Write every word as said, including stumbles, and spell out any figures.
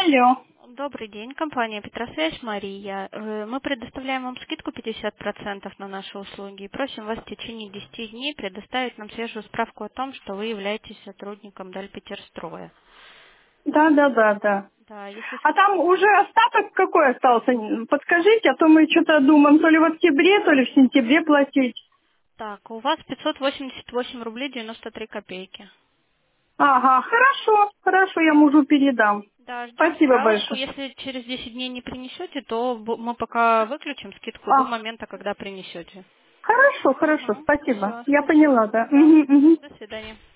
Алло. Добрый день, компания Петросвязь, Мария. Э, Мы предоставляем вам скидку пятьдесят процентов на наши услуги и просим вас в течение десяти дней предоставить нам свежую справку о том, что вы являетесь сотрудником Дальпетерстроя. Да, да, да, да. Да, если... А там уже остаток какой остался? Подскажите, а то мы что-то думаем, то ли в октябре, то ли в сентябре платить. Так, у вас пятьсот восемьдесят восемь рублей девяносто три копейки. Ага, хорошо, хорошо, я Да. мужу передам. Да, ждем Спасибо справочку. большое. Если через десять дней не принесете, то бу- мы пока выключим скидку до А, момента, когда принесете. хорошо, хорошо, Угу. спасибо. Все, Я спасибо. поняла, да. Да. Мгм, мгм. До свидания.